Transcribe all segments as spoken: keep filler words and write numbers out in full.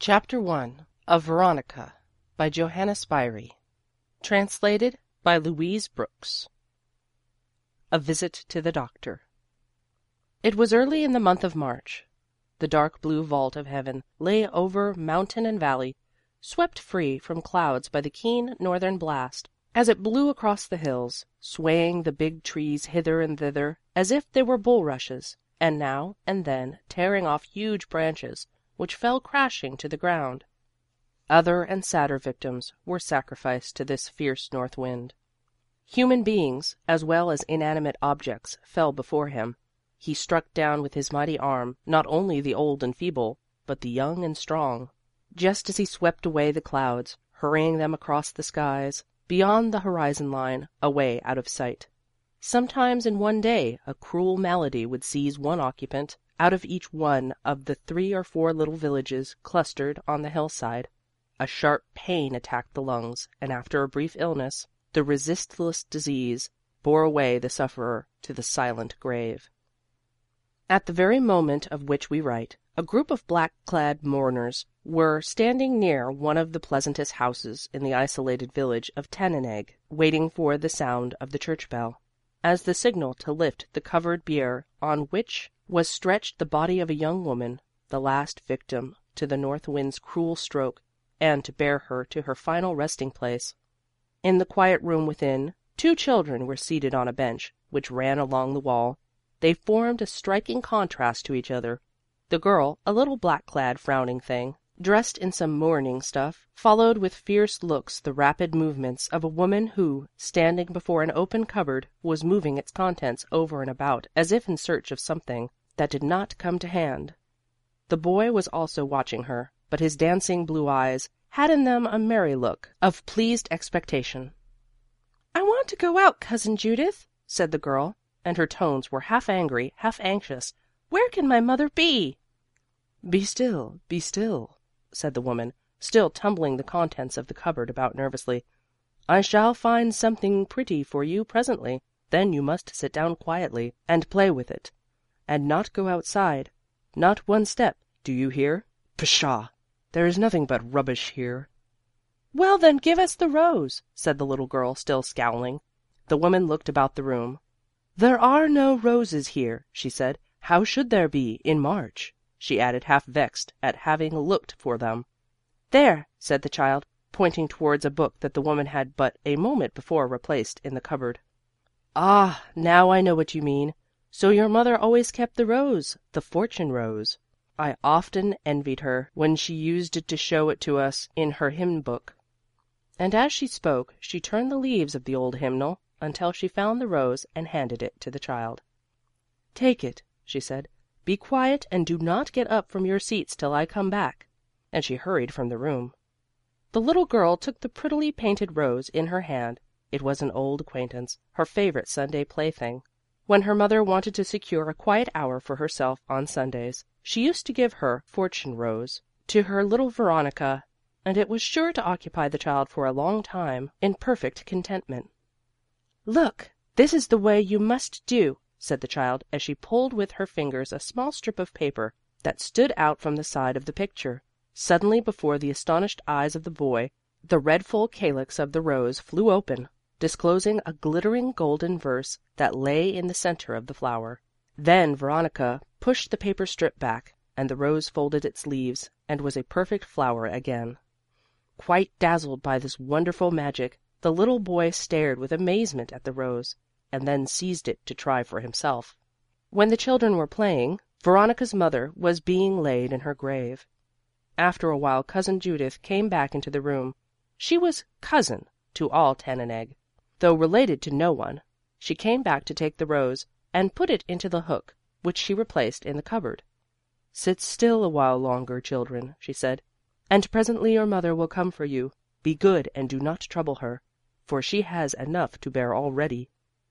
Chapter One of Veronica by Johanna Spyri. Translated by Louise Brooks. A Visit to the Doctor. It was early in the month of March. The dark blue vault of heaven lay over mountain and valley, swept free from clouds by the keen northern blast, as it blew across the hills, swaying the big trees hither and thither as if they were bulrushes, and now and then tearing off huge branches which fell crashing to the ground. Other and sadder victims were sacrificed to this fierce north wind. Human beings as well as inanimate objects fell before him. He struck down with his mighty arm not only the old and feeble, but the young and strong, just as he swept away the clouds, hurrying them across the skies, beyond the horizon line, away out of sight. Sometimes in one day a cruel malady would seize one occupant out of each one of the three or four little villages clustered on the hillside. A sharp pain attacked the lungs, and after a brief illness, the resistless disease bore away the sufferer to the silent grave. At the very moment of which we write, a group of black-clad mourners were standing near one of the pleasantest houses in the isolated village of Tannenegg, waiting for the sound of the church bell, as the signal to lift the covered bier on which was stretched the body of a young woman, the last victim to the north wind's cruel stroke, and to bear her to her final resting place. In the quiet room within, two children were seated on a bench which ran along the wall. They formed a striking contrast to each other. The girl, a little black-clad frowning thing, dressed in some mourning stuff, followed with fierce looks the rapid movements of a woman who, standing before an open cupboard, was moving its contents over and about as if in search of something that did not come to hand. The boy was also watching her, but his dancing blue eyes had in them a merry look of pleased expectation. "I want to go out, Cousin Judith," said the girl, and her tones were half angry, half anxious. "Where can my mother be?" "Be still, be still," said the woman, still tumbling the contents of the cupboard about nervously. "I shall find something pretty for you presently. Then you must sit down quietly and play with it, and not go outside. Not one step, do you hear? Pshaw! There is nothing but rubbish here." "Well, then give us the rose," said the little girl, still scowling. The woman looked about the room. "There are no roses here," she said. "How should there be, in March?" she added, half vexed at having looked for them. "There," said the child, pointing towards a book that the woman had but a moment before replaced in the cupboard. "Ah, now I know what you mean. So your mother always kept the rose, the fortune rose. I often envied her when she used to show it to us in her hymn book." And as she spoke, she turned the leaves of the old hymnal until she found the rose and handed it to the child. "Take it," she said. "Be quiet and do not get up from your seats till I come back." And she hurried from the room. The little girl took the prettily painted rose in her hand. It was an old acquaintance, her favorite Sunday plaything. When her mother wanted to secure a quiet hour for herself on Sundays, she used to give her fortune rose to her little Veronica, and it was sure to occupy the child for a long time in perfect contentment. "Look, this is the way you must do," said the child, as she pulled with her fingers a small strip of paper that stood out from the side of the picture. Suddenly before the astonished eyes of the boy, the red full calyx of the rose flew open, disclosing a glittering golden verse that lay in the center of the flower. Then Veronica pushed the paper strip back, and the rose folded its leaves and was a perfect flower again. Quite dazzled by this wonderful magic, the little boy stared with amazement at the rose, and then seized it to try for himself. When the children were playing, Veronica's mother was being laid in her grave. After a while Cousin Judith came back into the room. She was cousin to all Tannenegg, though related to no one. She came back to take the rose and put it into the hook, which she replaced in the cupboard. "Sit still a while longer, children," she said, "and presently your mother will come for you. Be good and do not trouble her, for she has enough to bear already."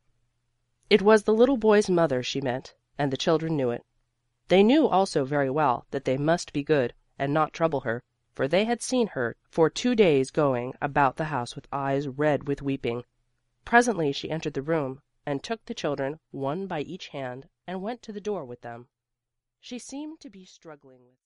It was the little boy's mother she meant, and the children knew it. They knew also very well that they must be good and not trouble her, for they had seen her for two days going about the house with eyes red with weeping. Presently she entered the room, and took the children one by each hand and went to the door with them. She seemed to be struggling with